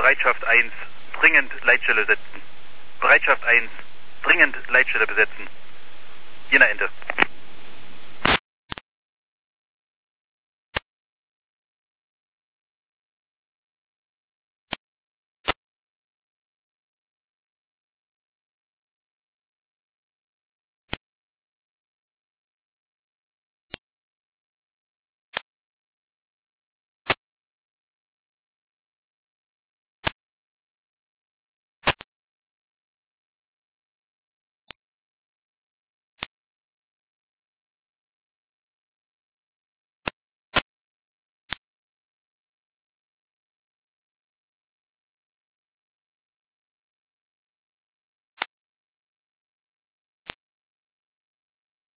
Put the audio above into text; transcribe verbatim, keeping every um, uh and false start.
Bereitschaft eins, dringend Leitstelle setzen. Bereitschaft eins, dringend Leitstelle besetzen. Jena Ente.